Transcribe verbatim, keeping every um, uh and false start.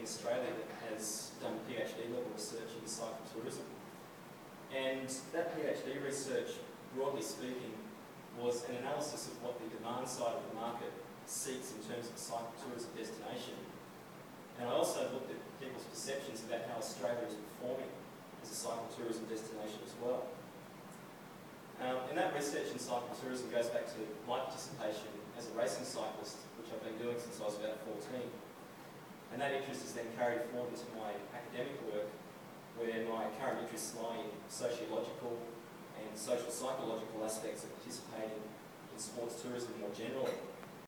in Australia that has done PhD level research into cycle tourism. And that PhD research, broadly speaking, was an analysis of what the demand side of the market seeks in terms of a cycle tourism destination. And I also looked at people's perceptions about how Australia is performing as a cycle tourism destination as well. Um, and that research in cycle tourism goes back to my participation as a racing cyclist, which I've been doing since I was about fourteen. And that interest is then carried forward into my academic work, where my current interests lie in sociological and social psychological aspects of participating in sports tourism more generally.